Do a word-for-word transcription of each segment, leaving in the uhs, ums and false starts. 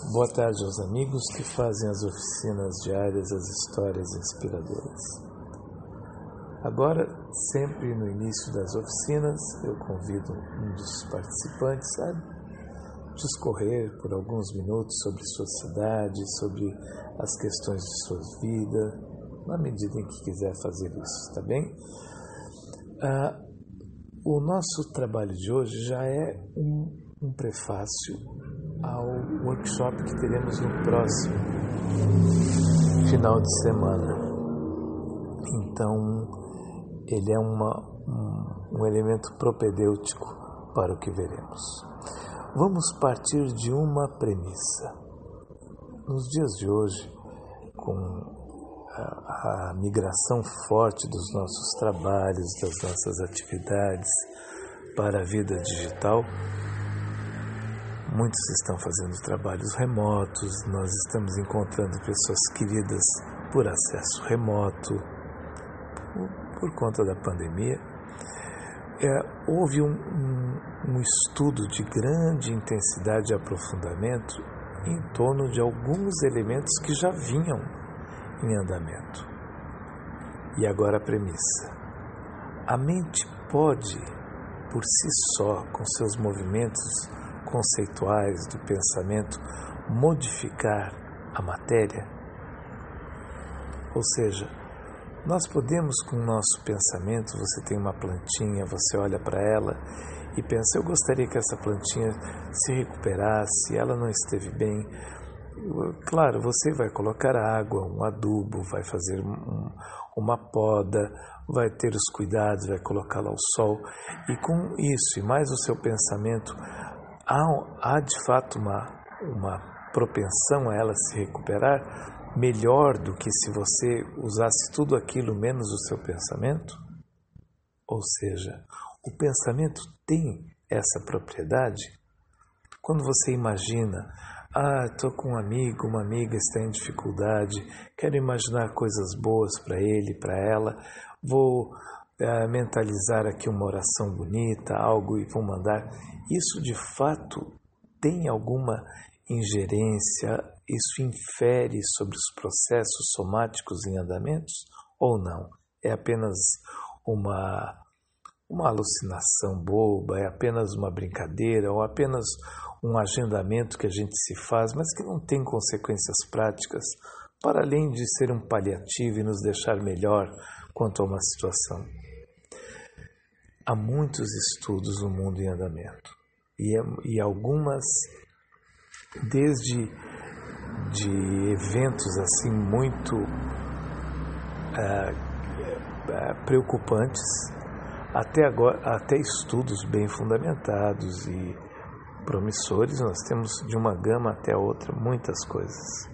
Boa tarde aos amigos que fazem as oficinas diárias, as histórias inspiradoras. Agora, sempre no início das oficinas, eu convido um dos participantes a discorrer por alguns minutos sobre sua cidade, sobre as questões de sua vida, na medida em que quiser fazer isso, tá bem? Ah, o nosso trabalho de hoje já é um, um prefácio ao workshop que teremos no próximo final de semana. Então, ele é uma, um, um elemento propedêutico para o que veremos. Vamos partir de uma premissa. Nos dias de hoje, com a, a migração forte dos nossos trabalhos, das nossas atividades para a vida digital, muitos estão fazendo trabalhos remotos, nós estamos encontrando pessoas queridas por acesso remoto, por, por conta da pandemia. É, houve um, um, um estudo de grande intensidade e aprofundamento em torno de alguns elementos que já vinham em andamento. E agora a premissa. A mente pode, por si só, com seus movimentos conceituais do pensamento, modificar a matéria? Ou seja, nós podemos, com o nosso pensamento, você tem uma plantinha, você olha para ela e pensa, eu gostaria que essa plantinha se recuperasse, ela não esteve bem. Claro, você vai colocar água, um adubo, vai fazer um, uma poda, vai ter os cuidados, vai colocá-la ao sol, e com isso, e mais o seu pensamento, há, há de fato uma, uma propensão a ela se recuperar melhor do que se você usasse tudo aquilo menos o seu pensamento? Ou seja, o pensamento tem essa propriedade? Quando você imagina, ah, estou com um amigo, uma amiga está em dificuldade, quero imaginar coisas boas para ele, para ela, vou é, mentalizar aqui uma oração bonita, algo, e vou mandar. Isso de fato tem alguma ingerência? Isso infere sobre os processos somáticos em andamentos ou não? É apenas uma, uma alucinação boba, é apenas uma brincadeira ou apenas um agendamento que a gente se faz, mas que não tem consequências práticas, para além de ser um paliativo e nos deixar melhor quanto a uma situação. Há muitos estudos no mundo em andamento e, e algumas, desde de eventos assim muito uh, uh, preocupantes, até agora, até estudos bem fundamentados e promissores, nós temos de uma gama até a outra muitas coisas.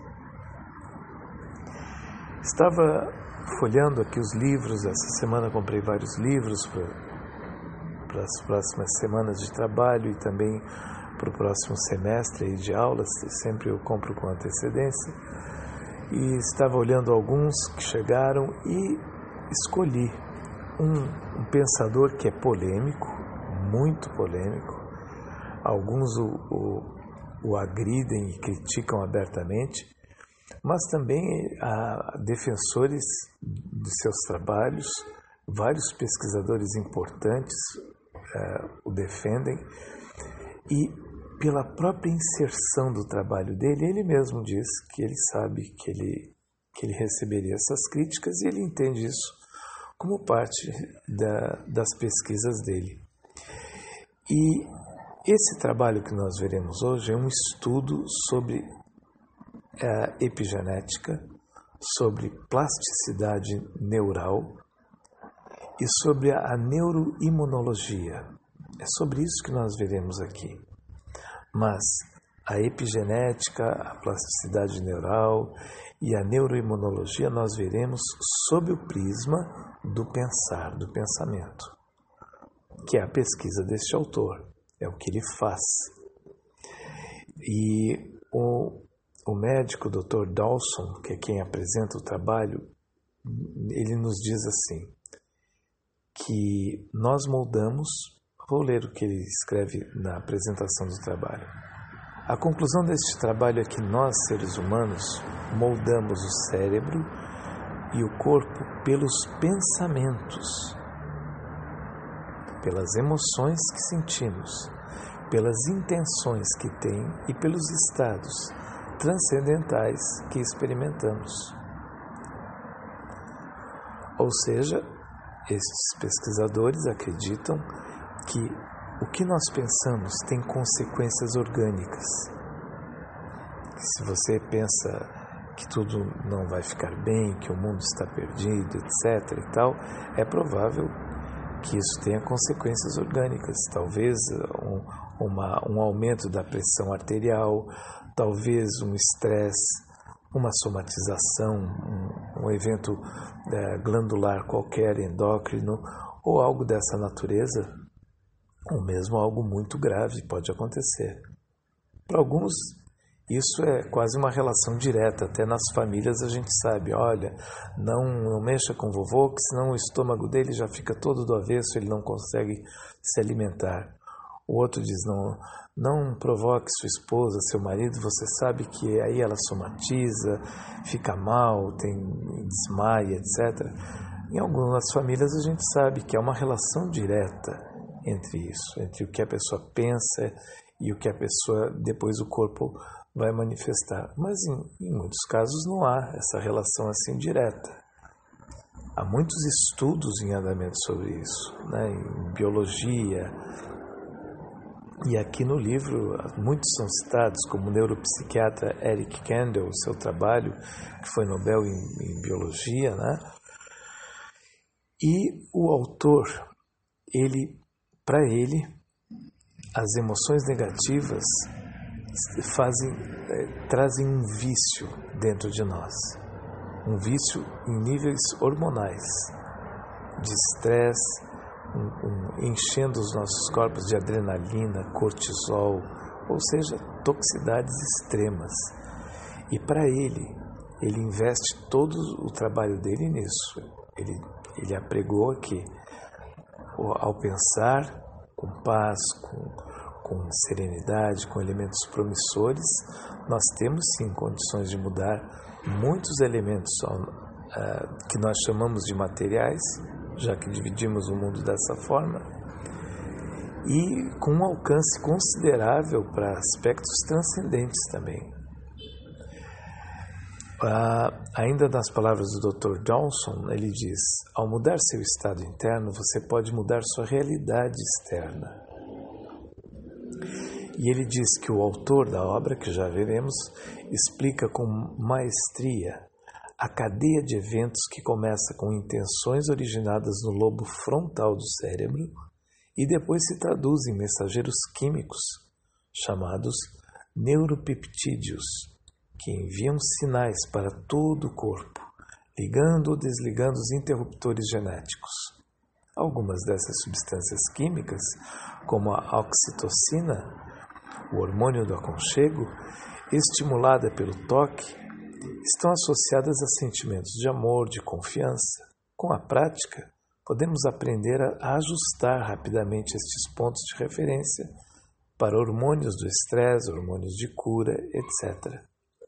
Estava folheando aqui os livros, essa semana comprei vários livros para as próximas semanas de trabalho e também para o próximo semestre aí de aulas, sempre eu compro com antecedência, e estava olhando alguns que chegaram e escolhi um, um pensador que é polêmico, muito polêmico. Alguns o, o, o agridem e criticam abertamente, mas também há defensores de seus trabalhos, vários pesquisadores importantes uh, o defendem, e pela própria inserção do trabalho dele, ele mesmo diz que ele sabe que ele, que ele receberia essas críticas e ele entende isso como parte da, das pesquisas dele. E esse trabalho que nós veremos hoje é um estudo sobre a epigenética, sobre plasticidade neural e sobre a neuroimunologia. É sobre isso que nós veremos aqui. Mas a epigenética, a plasticidade neural e a neuroimunologia nós veremos sob o prisma do pensar, do pensamento, que é a pesquisa deste autor, é o que ele faz. E o, o médico doutor Dawson, que é quem apresenta o trabalho, ele nos diz assim, que nós moldamos, vou ler o que ele escreve na apresentação do trabalho. A conclusão deste trabalho é que nós, seres humanos, moldamos o cérebro e o corpo pelos pensamentos, pelas emoções que sentimos, pelas intenções que tem e pelos estados transcendentais que experimentamos. Ou seja, estes pesquisadores acreditam que o que nós pensamos tem consequências orgânicas. Se você pensa que tudo não vai ficar bem, que o mundo está perdido, etc e tal, é provável que isso tenha consequências orgânicas. Talvez um, uma, um aumento da pressão arterial, talvez um estresse, uma somatização, um, um evento é, glandular qualquer, endócrino, ou algo dessa natureza, ou mesmo algo muito grave pode acontecer. Para alguns, isso é quase uma relação direta, até nas famílias a gente sabe, olha, não, não mexa com o vovô, que senão o estômago dele já fica todo do avesso, ele não consegue se alimentar. O outro diz, não, não provoque sua esposa, seu marido, você sabe que aí ela somatiza, fica mal, tem desmaia, etcétera. Em algumas famílias a gente sabe que há uma relação direta entre isso, entre o que a pessoa pensa e o que a pessoa, depois o corpo vai manifestar. Mas em, em muitos casos não há essa relação assim direta. Há muitos estudos em andamento sobre isso, né? Em biologia. E aqui no livro, muitos são citados, como o neuropsiquiatra Eric Kandel, seu trabalho, que foi Nobel em, em Biologia, né? E o autor, ele, para ele, as emoções negativas fazem, é, trazem um vício dentro de nós, um vício em níveis hormonais, de estresse, Um, um, enchendo os nossos corpos de adrenalina, cortisol, ou seja, toxicidades extremas. E para ele, ele investe todo o trabalho dele nisso. Ele, ele apregou que ao pensar com paz, com, com serenidade, com elementos promissores, nós temos sim condições de mudar muitos elementos uh, que nós chamamos de materiais, já que dividimos o mundo dessa forma, e com um alcance considerável para aspectos transcendentes também. Ah, ainda nas palavras do doutor Johnson, ele diz, ao mudar seu estado interno, você pode mudar sua realidade externa. E ele diz que o autor da obra, que já veremos, explica com maestria a cadeia de eventos que começa com intenções originadas no lobo frontal do cérebro e depois se traduz em mensageiros químicos chamados neuropeptídeos, que enviam sinais para todo o corpo, ligando ou desligando os interruptores genéticos. Algumas dessas substâncias químicas, como a oxitocina, o hormônio do aconchego, estimulada pelo toque, estão associadas a sentimentos de amor, de confiança. Com a prática, podemos aprender a ajustar rapidamente estes pontos de referência para hormônios do estresse, hormônios de cura, etcétera.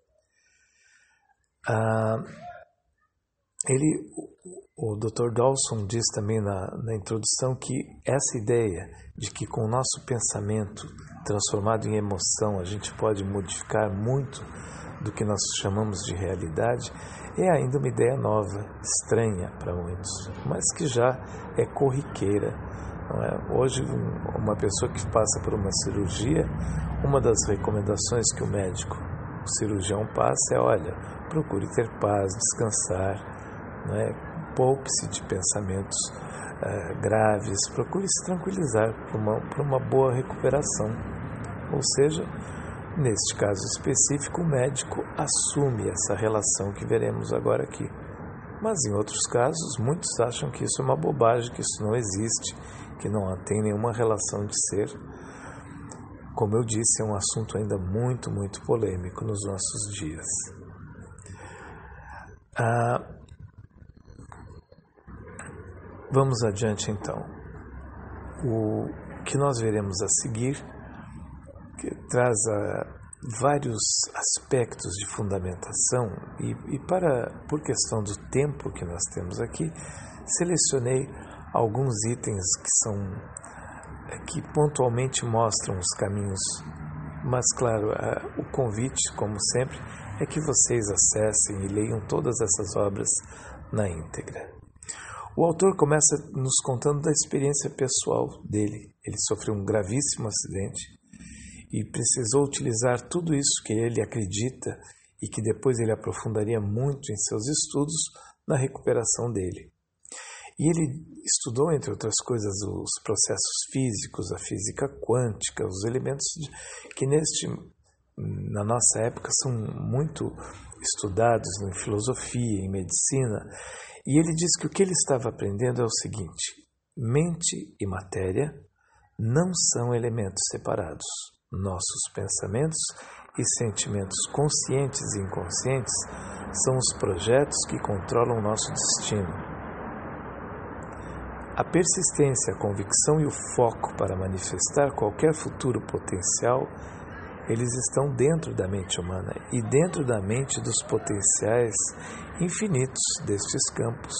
Ah, ele, o doutor Dawson diz também na, na introdução que essa ideia de que com o nosso pensamento transformado em emoção a gente pode modificar muito do que nós chamamos de realidade, é ainda uma ideia nova, estranha para muitos, mas que já é corriqueira. Não é? Hoje, uma pessoa que passa por uma cirurgia, uma das recomendações que o médico, o cirurgião passa é, olha, procure ter paz, descansar, não é? Poupe-se de pensamentos uh, graves, procure se tranquilizar para uma, para uma boa recuperação. Ou seja, neste caso específico, o médico assume essa relação que veremos agora aqui. Mas em outros casos, muitos acham que isso é uma bobagem, que isso não existe, que não tem nenhuma relação de ser. Como eu disse, é um assunto ainda muito, muito polêmico nos nossos dias. Ah, vamos adiante então. O que nós veremos a seguir que traz a, vários aspectos de fundamentação e, e para, por questão do tempo que nós temos aqui, selecionei alguns itens que são que pontualmente mostram os caminhos, mas claro, a, o convite, como sempre, é que vocês acessem e leiam todas essas obras na íntegra. O autor começa nos contando da experiência pessoal dele. Ele sofreu um gravíssimo acidente e precisou utilizar tudo isso que ele acredita e que depois ele aprofundaria muito em seus estudos na recuperação dele. E ele estudou, entre outras coisas, os processos físicos, a física quântica, os elementos que neste, na nossa época são muito estudados em filosofia, em medicina. E ele diz que o que ele estava aprendendo é o seguinte: mente e matéria não são elementos separados. Nossos pensamentos e sentimentos conscientes e inconscientes são os projetos que controlam nosso destino. A persistência, a convicção e o foco para manifestar qualquer futuro potencial, eles estão dentro da mente humana e dentro da mente dos potenciais infinitos destes campos.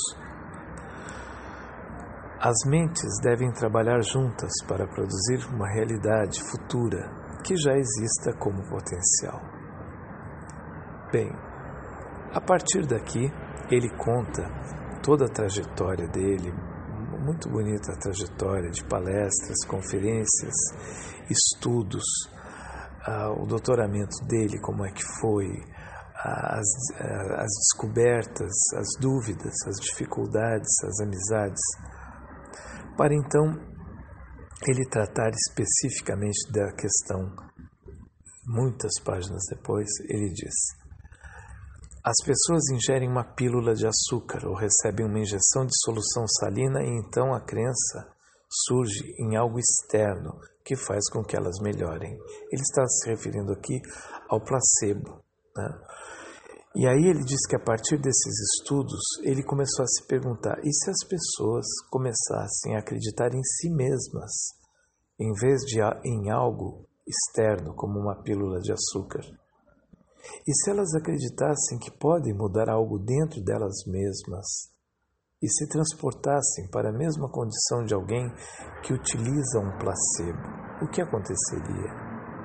As mentes devem trabalhar juntas para produzir uma realidade futura que já exista como potencial. Bem, a partir daqui, ele conta toda a trajetória dele, muito bonita a trajetória de palestras, conferências, estudos, uh, o doutoramento dele, como é que foi, as, uh, as descobertas, as dúvidas, as dificuldades, as amizades, para então ele tratar especificamente da questão. Muitas páginas depois, ele diz: as pessoas ingerem uma pílula de açúcar ou recebem uma injeção de solução salina e então a crença surge em algo externo que faz com que elas melhorem. Ele está se referindo aqui ao placebo, né? E aí ele diz que a partir desses estudos, ele começou a se perguntar: e se as pessoas começassem a acreditar em si mesmas, em vez de em algo externo, como uma pílula de açúcar? E se elas acreditassem que podem mudar algo dentro delas mesmas e se transportassem para a mesma condição de alguém que utiliza um placebo, o que aconteceria?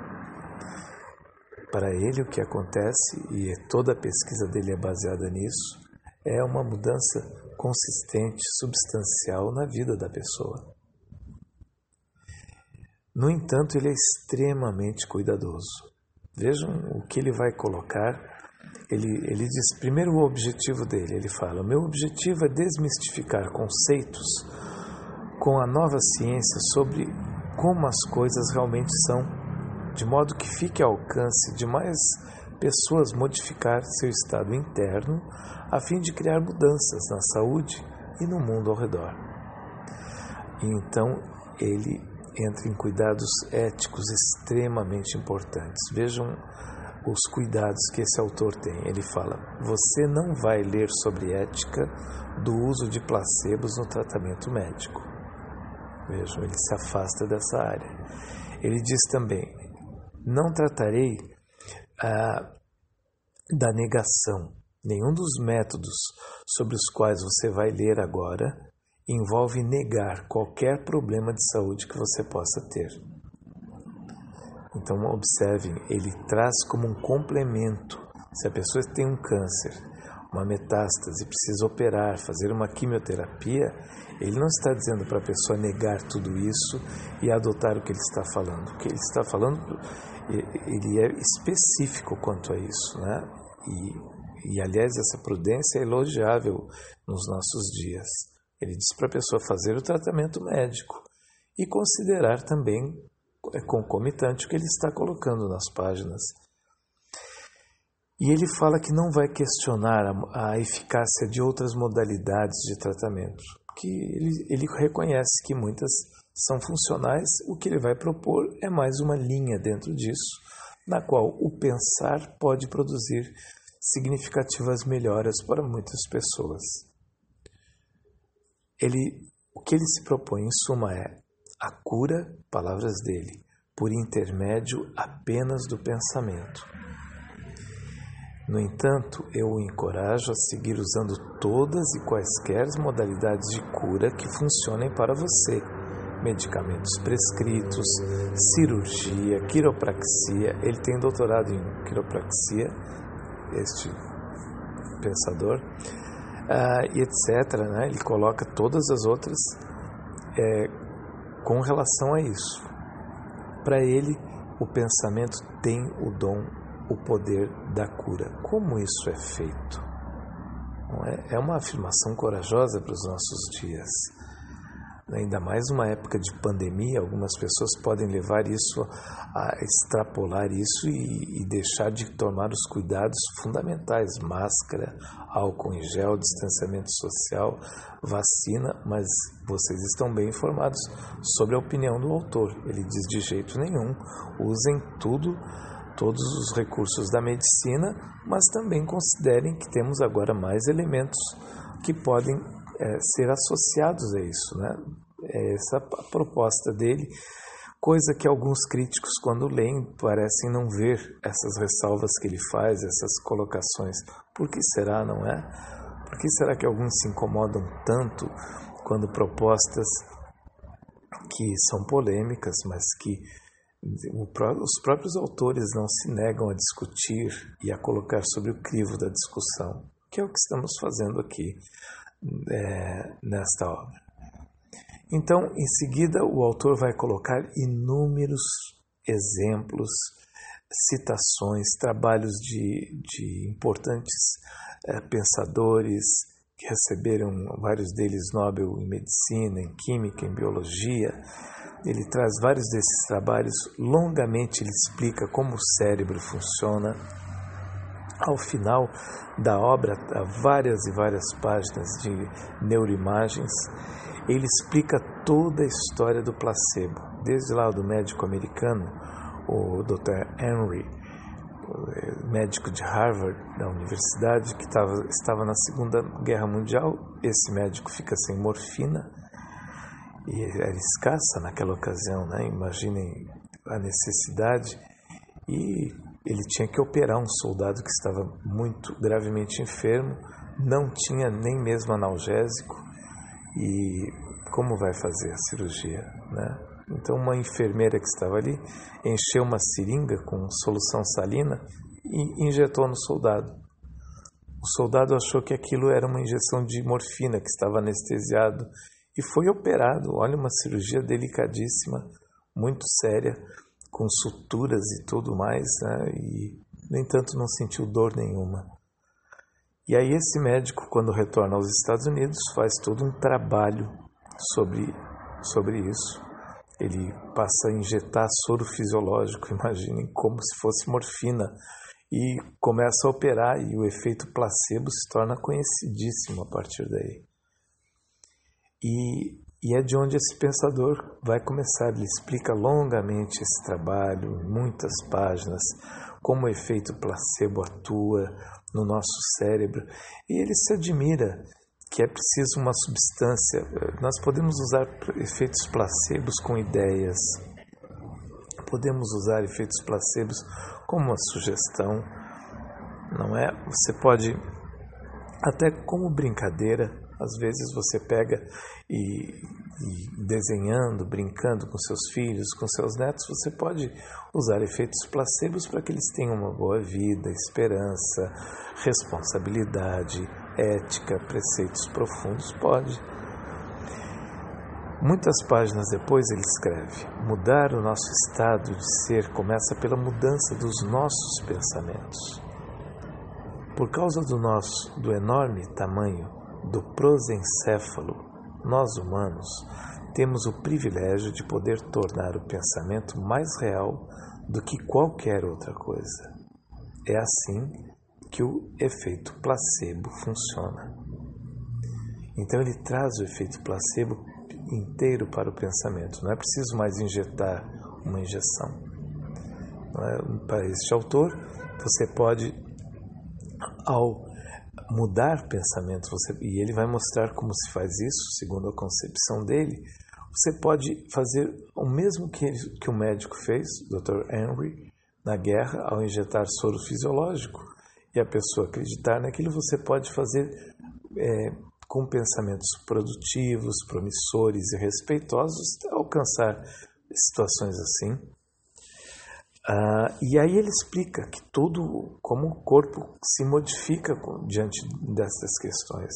Para ele, o que acontece, e toda a pesquisa dele é baseada nisso, é uma mudança consistente, substancial na vida da pessoa. No entanto, ele é extremamente cuidadoso. Vejam o que ele vai colocar. Ele, ele diz, primeiro, o objetivo dele. Ele fala: meu objetivo é desmistificar conceitos com a nova ciência sobre como as coisas realmente são, de modo que fique ao alcance de mais pessoas modificar seu estado interno a fim de criar mudanças na saúde e no mundo ao redor. E então ele entra em cuidados éticos extremamente importantes. Vejam os cuidados que esse autor tem. Ele fala: você não vai ler sobre ética do uso de placebos no tratamento médico. Vejam, ele se afasta dessa área. Ele diz também: não tratarei ah, da negação. Nenhum dos métodos sobre os quais você vai ler agora envolve negar qualquer problema de saúde que você possa ter. Então, observem, ele traz como um complemento. Se a pessoa tem um câncer, uma metástase, precisa operar, fazer uma quimioterapia, ele não está dizendo para a pessoa negar tudo isso e adotar o que ele está falando. O que ele está falando, ele é específico quanto a isso, né? E, e aliás, essa prudência é elogiável nos nossos dias. Ele diz para a pessoa fazer o tratamento médico e considerar também concomitante o que ele está colocando nas páginas. E ele fala que não vai questionar a, a eficácia de outras modalidades de tratamento, que ele, ele reconhece que muitas são funcionais. O que ele vai propor é mais uma linha dentro disso, na qual o pensar pode produzir significativas melhoras para muitas pessoas. Ele, o que ele se propõe, em suma, é a cura, palavras dele, por intermédio apenas do pensamento. No entanto, eu o encorajo a seguir usando todas e quaisquer modalidades de cura que funcionem para você. Medicamentos prescritos, cirurgia, quiropraxia. Ele tem doutorado em quiropraxia, este pensador, uh, e etcétera. Né? Ele coloca todas as outras é, com relação a isso. Para ele, o pensamento tem o dom, o poder da cura. Como isso é feito? Não é? É uma afirmação corajosa para os nossos dias. Ainda mais numa época de pandemia, algumas pessoas podem levar isso, a extrapolar isso e, e deixar de tomar os cuidados fundamentais, máscara, álcool em gel, distanciamento social, vacina, mas vocês estão bem informados sobre a opinião do autor. Ele diz de jeito nenhum, usem tudo, todos os recursos da medicina, mas também considerem que temos agora mais elementos que podem É, ser associados a isso, né? É essa a proposta dele, coisa que alguns críticos, quando leem, parecem não ver essas ressalvas que ele faz, essas colocações. Por que será, não é? Por que será que alguns se incomodam tanto quando propostas que são polêmicas, mas que os próprios autores não se negam a discutir e a colocar sobre o crivo da discussão, que é o que estamos fazendo aqui. É, nesta obra. Então, em seguida, o autor vai colocar inúmeros exemplos, citações, trabalhos de, de importantes é, pensadores que receberam, vários deles, Nobel em Medicina, em Química, em Biologia. Ele traz vários desses trabalhos, longamente ele explica como o cérebro funciona. Ao final da obra, há várias e várias páginas de neuroimagens, ele explica toda a história do placebo, desde lá do médico americano, o doutor Henry, médico de Harvard, da universidade, que estava, estava na Segunda Guerra Mundial. Esse médico fica sem morfina, e era escassa naquela ocasião, né? Imaginem a necessidade, e ele tinha que operar um soldado que estava muito gravemente enfermo, não tinha nem mesmo analgésico, e como vai fazer a cirurgia, né? Então uma enfermeira que estava ali encheu uma seringa com solução salina e injetou no soldado. O soldado achou que aquilo era uma injeção de morfina, que estava anestesiado, e foi operado. Olha, uma cirurgia delicadíssima, muito séria, com suturas e tudo mais, né? E, no entanto, não sentiu dor nenhuma. E aí esse médico, quando retorna aos Estados Unidos, faz todo um trabalho sobre, sobre isso. Ele passa a injetar soro fisiológico, imaginem, como se fosse morfina, e começa a operar, e o efeito placebo se torna conhecidíssimo a partir daí. E, e é de onde esse pensador vai começar. Ele explica longamente esse trabalho, em muitas páginas, como o efeito placebo atua no nosso cérebro, e ele se admira que é preciso uma substância. Nós podemos usar efeitos placebos com ideias, podemos usar efeitos placebos como uma sugestão, não é? Você pode, até como brincadeira, às vezes você pega e, e desenhando, brincando com seus filhos, com seus netos, você pode usar efeitos placebos para que eles tenham uma boa vida, esperança, responsabilidade, ética, preceitos profundos. Pode. Muitas páginas depois ele escreve: mudar o nosso estado de ser começa pela mudança dos nossos pensamentos. Por causa do nosso, do enorme tamanho do prosencéfalo, nós humanos temos o privilégio de poder tornar o pensamento mais real do que qualquer outra coisa. É assim que o efeito placebo funciona. Então ele traz o efeito placebo inteiro para o pensamento. Não é preciso mais injetar uma injeção. Não é? Para este autor, você pode, ao mudar pensamento, você, e ele vai mostrar como se faz isso, segundo a concepção dele, você pode fazer o mesmo que, ele, que o médico fez, doutor Henry, na guerra, ao injetar soro fisiológico, e a pessoa acreditar naquilo. Você pode fazer é, com pensamentos produtivos, promissores e respeitosos, alcançar situações assim. Ah, e aí ele explica que tudo, como o corpo se modifica diante dessas questões.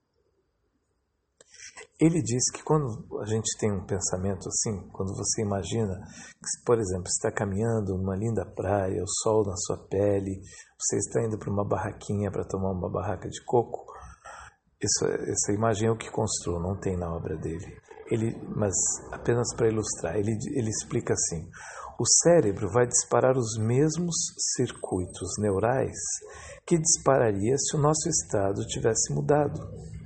Ele diz que quando a gente tem um pensamento assim, quando você imagina que, por exemplo, está caminhando numa linda praia, o sol na sua pele, você está indo para uma barraquinha para tomar uma barraca de coco, isso, essa imagem é o que construiu, não tem na obra dele. Ele, mas apenas para ilustrar, ele, ele explica assim: o cérebro vai disparar os mesmos circuitos neurais que dispararia se o nosso estado tivesse mudado.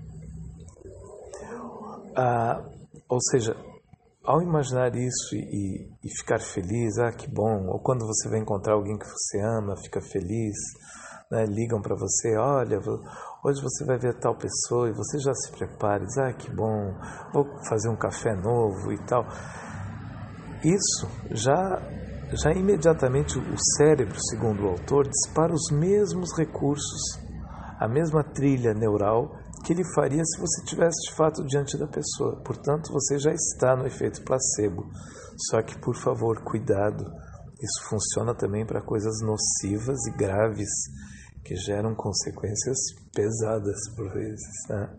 Ah, ou seja, ao imaginar isso e, e ficar feliz, ah, que bom, ou quando você vai encontrar alguém que você ama, fica feliz, né, ligam para você, olha, hoje você vai ver tal pessoa, e você já se prepara, diz, ah, que bom, vou fazer um café novo e tal. Isso já, já imediatamente o cérebro, segundo o autor, dispara os mesmos recursos, a mesma trilha neural que ele faria se você estivesse de fato diante da pessoa. Portanto, você já está no efeito placebo. Só que, por favor, cuidado. Isso funciona também para coisas nocivas e graves, que geram consequências pesadas por vezes, né?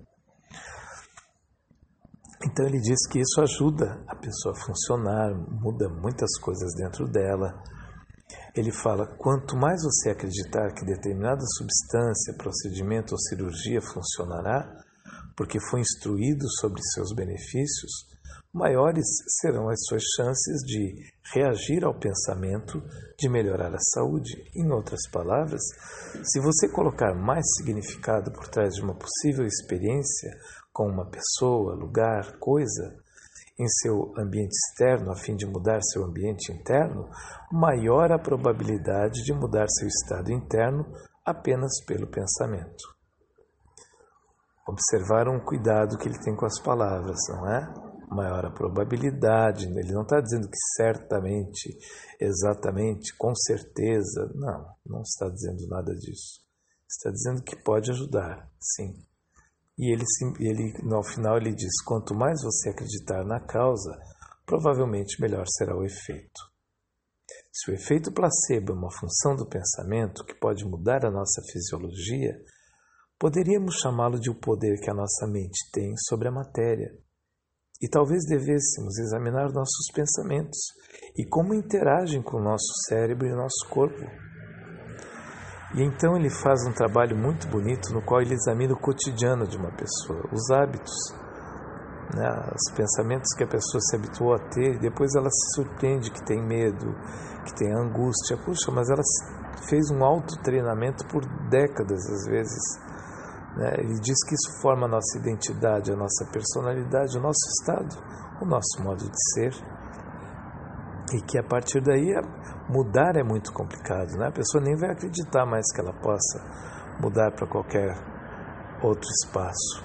Então ele diz que isso ajuda a pessoa a funcionar, muda muitas coisas dentro dela. Ele fala, quanto mais você acreditar que determinada substância, procedimento ou cirurgia funcionará, porque foi instruído sobre seus benefícios, maiores serão as suas chances de reagir ao pensamento de melhorar a saúde. Em outras palavras, se você colocar mais significado por trás de uma possível experiência com uma pessoa, lugar, coisa, em seu ambiente externo, a fim de mudar seu ambiente interno, maior a probabilidade de mudar seu estado interno apenas pelo pensamento. Observaram o cuidado que ele tem com as palavras, não é? Maior a probabilidade, ele não está dizendo que certamente, exatamente, com certeza, não, não está dizendo nada disso. Está dizendo que pode ajudar, sim. E ele, ele, no final ele diz, quanto mais você acreditar na causa, provavelmente melhor será o efeito. Se o efeito placebo é uma função do pensamento que pode mudar a nossa fisiologia, poderíamos chamá-lo de o poder que a nossa mente tem sobre a matéria. E talvez devêssemos examinar nossos pensamentos e como interagem com o nosso cérebro e o nosso corpo. E então ele faz um trabalho muito bonito no qual ele examina o cotidiano de uma pessoa, os hábitos, né, os pensamentos que a pessoa se habituou a ter, e depois ela se surpreende que tem medo, que tem angústia. Puxa, mas ela fez um autotreinamento por décadas, às vezes. Né? Ele diz que isso forma a nossa identidade, a nossa personalidade, o nosso estado, o nosso modo de ser. E que a partir daí mudar é muito complicado, né? A pessoa nem vai acreditar mais que ela possa mudar para qualquer outro espaço.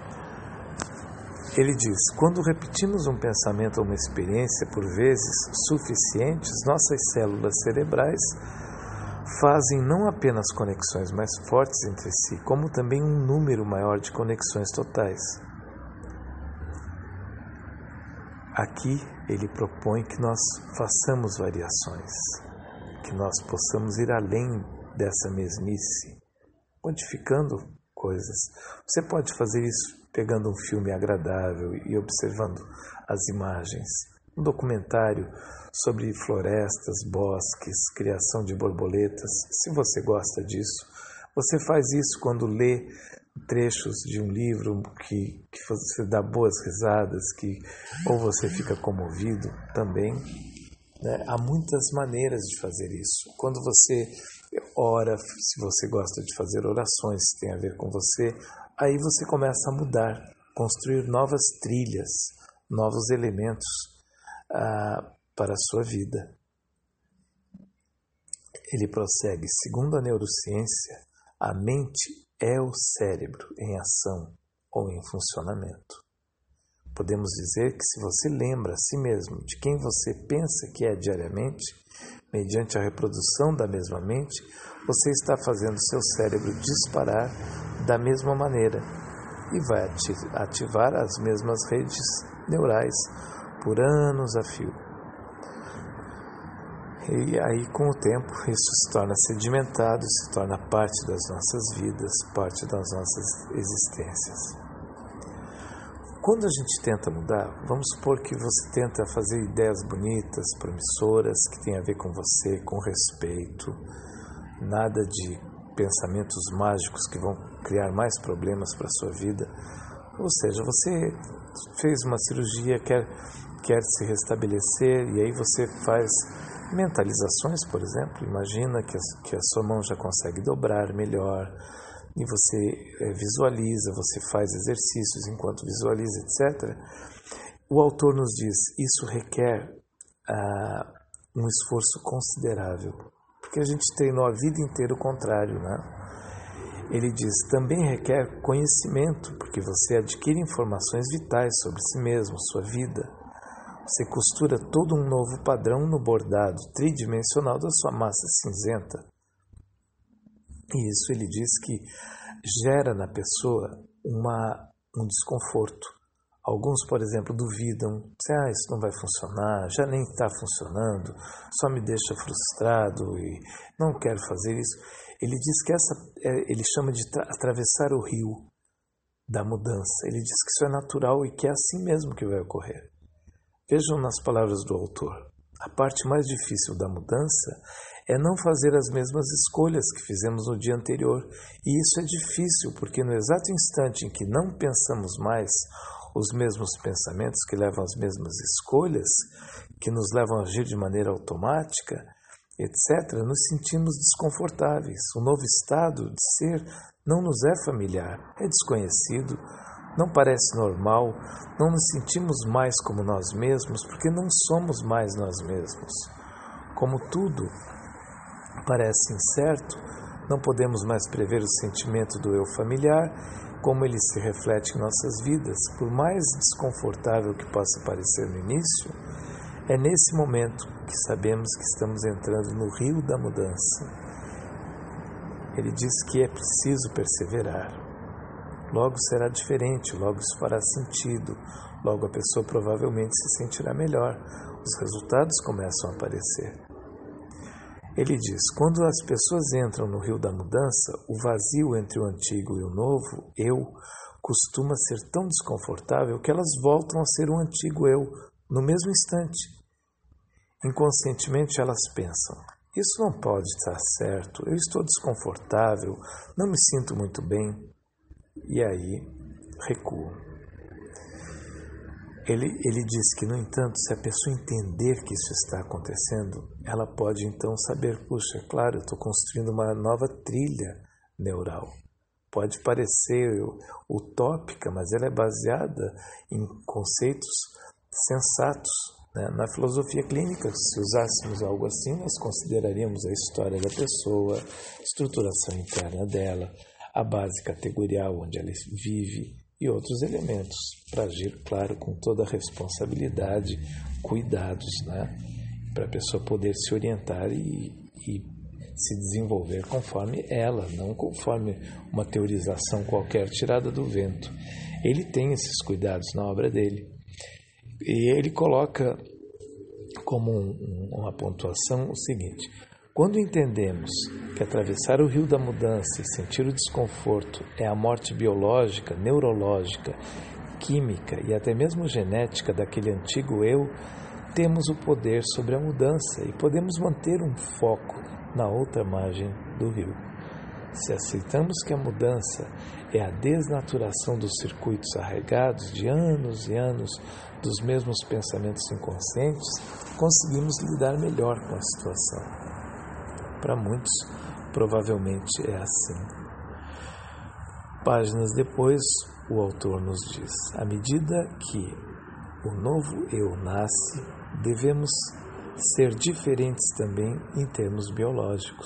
Ele diz, quando repetimos um pensamento ou uma experiência por vezes suficientes, nossas células cerebrais fazem não apenas conexões mais fortes entre si, como também um número maior de conexões totais. Aqui ele propõe que nós façamos variações, que nós possamos ir além dessa mesmice, modificando coisas. Você pode fazer isso pegando um filme agradável e observando as imagens, um documentário sobre florestas, bosques, criação de borboletas. Se você gosta disso, você faz isso quando lê trechos de um livro que, que você dá boas risadas, que, ou você fica comovido também. Né? Há muitas maneiras de fazer isso. Quando você ora, se você gosta de fazer orações, se tem a ver com você, aí você começa a mudar, construir novas trilhas, novos elementos ah, para a sua vida. Ele prossegue, segundo a neurociência, a mente é o cérebro em ação ou em funcionamento. Podemos dizer que se você lembra a si mesmo de quem você pensa que é diariamente, mediante a reprodução da mesma mente, você está fazendo seu cérebro disparar da mesma maneira e vai ativar as mesmas redes neurais por anos a fio. E aí, com o tempo, isso se torna sedimentado, se torna parte das nossas vidas, parte das nossas existências. Quando a gente tenta mudar, vamos supor que você tenta fazer ideias bonitas, promissoras, que tem a ver com você, com respeito, nada de pensamentos mágicos que vão criar mais problemas para a sua vida. Ou seja, você fez uma cirurgia, quer, quer se restabelecer, e aí você faz mentalizações, por exemplo. Imagina que a, que a sua mão já consegue dobrar melhor, e você é, visualiza, você faz exercícios enquanto visualiza, etcétera. O autor nos diz, isso requer ah, um esforço considerável, porque a gente treinou a vida inteira o contrário, né? Ele diz, também requer conhecimento, porque você adquire informações vitais sobre si mesmo, sua vida. Você costura todo um novo padrão no bordado tridimensional da sua massa cinzenta. E isso ele diz que gera na pessoa uma, um desconforto. Alguns, por exemplo, duvidam, dizem, ah, isso não vai funcionar, já nem está funcionando, só me deixa frustrado e não quero fazer isso. Ele diz que essa, ele chama de atravessar o rio da mudança. Ele diz que isso é natural e que é assim mesmo que vai ocorrer. Vejam nas palavras do autor, a parte mais difícil da mudança é não fazer as mesmas escolhas que fizemos no dia anterior. E isso é difícil, porque no exato instante em que não pensamos mais os mesmos pensamentos que levam às mesmas escolhas, que nos levam a agir de maneira automática, etcétera, nos sentimos desconfortáveis. O novo estado de ser não nos é familiar, é desconhecido, não parece normal, não nos sentimos mais como nós mesmos, porque não somos mais nós mesmos. Como tudo parece incerto, não podemos mais prever o sentimento do eu familiar, como ele se reflete em nossas vidas. Por mais desconfortável que possa parecer no início, é nesse momento que sabemos que estamos entrando no rio da mudança. Ele diz que é preciso perseverar. Logo será diferente, logo isso fará sentido, logo a pessoa provavelmente se sentirá melhor, os resultados começam a aparecer. Ele diz, quando as pessoas entram no rio da mudança, o vazio entre o antigo e o novo, eu, costuma ser tão desconfortável que elas voltam a ser o antigo eu, no mesmo instante. Inconscientemente elas pensam, isso não pode estar certo, eu estou desconfortável, não me sinto muito bem. E aí, recuam. Ele, ele diz que, no entanto, se a pessoa entender que isso está acontecendo, ela pode então saber, puxa, é claro, eu estou construindo uma nova trilha neural. Pode parecer utópica, mas ela é baseada em conceitos sensatos, né? Na filosofia clínica, se usássemos algo assim, nós consideraríamos a história da pessoa, a estruturação interna dela, a base categorial onde ela vive, e outros elementos, para agir, claro, com toda a responsabilidade, cuidados, né? Para a pessoa poder se orientar e, e se desenvolver conforme ela, não conforme uma teorização qualquer tirada do vento. Ele tem esses cuidados na obra dele. E ele coloca como um, uma pontuação o seguinte: quando entendemos que atravessar o rio da mudança e sentir o desconforto é a morte biológica, neurológica, química e até mesmo genética daquele antigo eu, temos o poder sobre a mudança e podemos manter um foco na outra margem do rio. Se aceitamos que a mudança é a desnaturação dos circuitos arraigados de anos e anos dos mesmos pensamentos inconscientes, conseguimos lidar melhor com a situação. Para muitos, provavelmente é assim. Páginas depois, o autor nos diz, à medida que o novo eu nasce, devemos ser diferentes também em termos biológicos.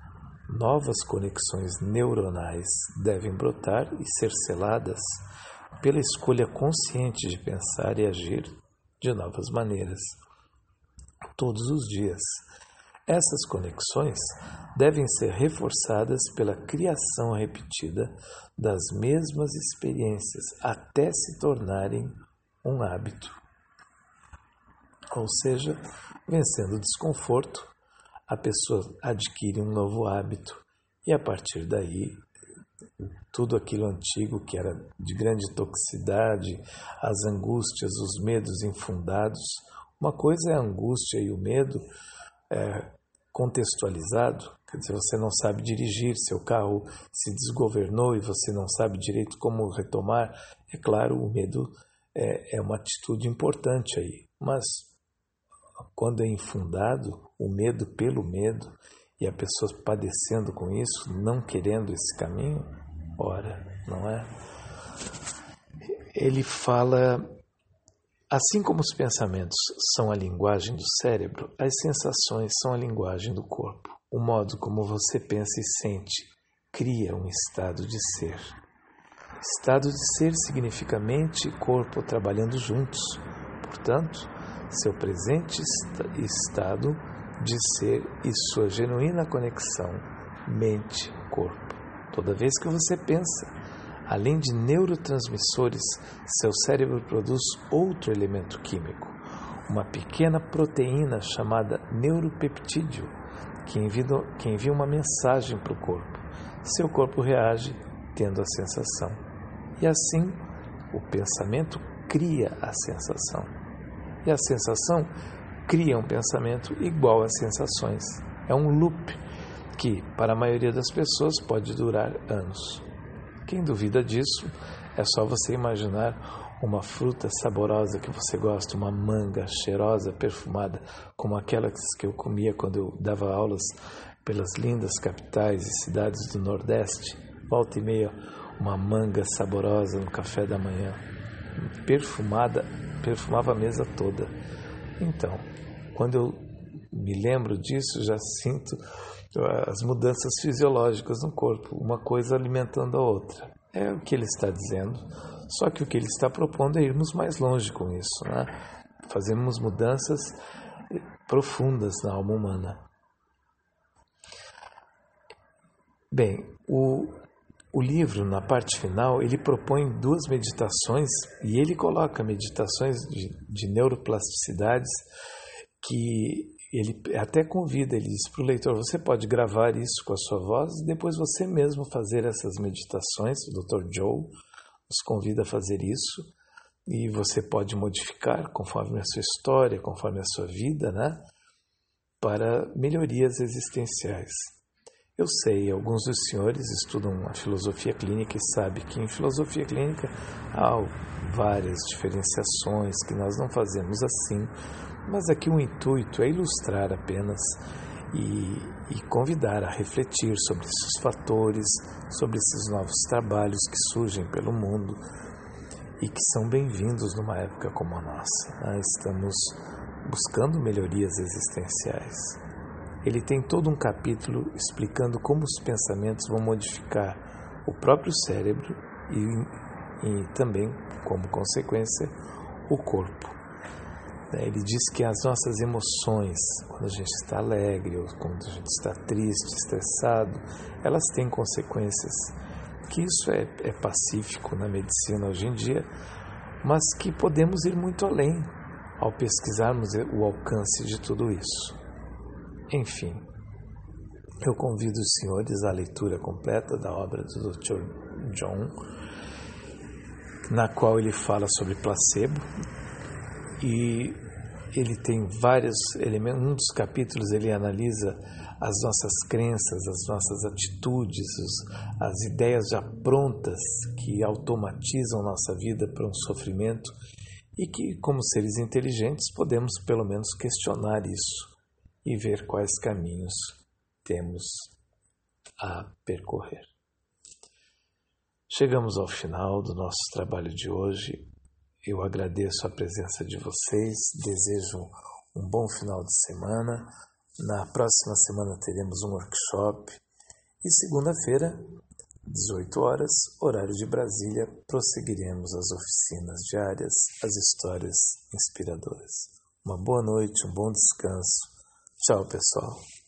Novas conexões neuronais devem brotar e ser seladas, pela escolha consciente de pensar e agir de novas maneiras, todos os dias. Essas conexões devem ser reforçadas pela criação repetida das mesmas experiências até se tornarem um hábito. Ou seja, vencendo o desconforto, a pessoa adquire um novo hábito e a partir daí tudo aquilo antigo que era de grande toxicidade, as angústias, os medos infundados. Uma coisa é a angústia e o medo é, contextualizado, quer dizer, você não sabe dirigir, seu carro se desgovernou e você não sabe direito como retomar. É claro, o medo é, é uma atitude importante aí, mas quando é infundado, o medo pelo medo, e a pessoa padecendo com isso, não querendo esse caminho, ora, não é? Ele fala, assim como os pensamentos são a linguagem do cérebro, as sensações são a linguagem do corpo. O modo como você pensa e sente cria um estado de ser. Estado de ser significa mente e corpo trabalhando juntos. Portanto, seu presente estado de ser e sua genuína conexão mente-corpo. Toda vez que você pensa, além de neurotransmissores, seu cérebro produz outro elemento químico, uma pequena proteína chamada neuropeptídeo, que envia, que envia uma mensagem para o corpo. Seu corpo reage tendo a sensação. E assim, o pensamento cria a sensação. E a sensação cria um pensamento igual às sensações. É um loop que, para a maioria das pessoas, pode durar anos. Quem duvida disso, é só você imaginar uma fruta saborosa que você gosta, uma manga cheirosa, perfumada, como aquelas que eu comia quando eu dava aulas pelas lindas capitais e cidades do Nordeste. Volta e meia, uma manga saborosa no café da manhã, perfumada, perfumava a mesa toda. Então, quando eu me lembro disso, já sinto as mudanças fisiológicas no corpo, uma coisa alimentando a outra. É o que ele está dizendo, só que o que ele está propondo é irmos mais longe com isso, né? Fazemos mudanças profundas na alma humana. Bem, o, o livro, na parte final, ele propõe duas meditações e ele coloca meditações de, de neuroplasticidades que ele até convida, ele diz para o leitor, você pode gravar isso com a sua voz e depois você mesmo fazer essas meditações. O doutor Joe nos convida a fazer isso e você pode modificar conforme a sua história, conforme a sua vida, né? Para melhorias existenciais. Eu sei, alguns dos senhores estudam a filosofia clínica e sabem que em filosofia clínica há várias diferenciações que nós não fazemos assim, mas aqui o intuito é ilustrar apenas e, e convidar a refletir sobre esses fatores, sobre esses novos trabalhos que surgem pelo mundo e que são bem-vindos numa época como a nossa. Né? Estamos buscando melhorias existenciais. Ele tem todo um capítulo explicando como os pensamentos vão modificar o próprio cérebro e, e também, como consequência, o corpo. Ele diz que as nossas emoções, quando a gente está alegre ou quando a gente está triste, estressado, elas têm consequências. Que isso é, é pacífico na medicina hoje em dia, mas que podemos ir muito além ao pesquisarmos o alcance de tudo isso. Enfim, eu convido os senhores à leitura completa da obra do doutor John, na qual ele fala sobre placebo. E ele tem vários elementos, um dos capítulos ele analisa as nossas crenças, as nossas atitudes, as ideias já prontas que automatizam nossa vida para um sofrimento e que, como seres inteligentes, podemos pelo menos questionar isso e ver quais caminhos temos a percorrer. Chegamos ao final do nosso trabalho de hoje. Eu agradeço a presença de vocês, desejo um bom final de semana. Na próxima semana teremos um workshop e segunda-feira dezoito horas, horário de Brasília, prosseguiremos as oficinas diárias, as histórias inspiradoras. Uma boa noite, um bom descanso. Tchau, pessoal.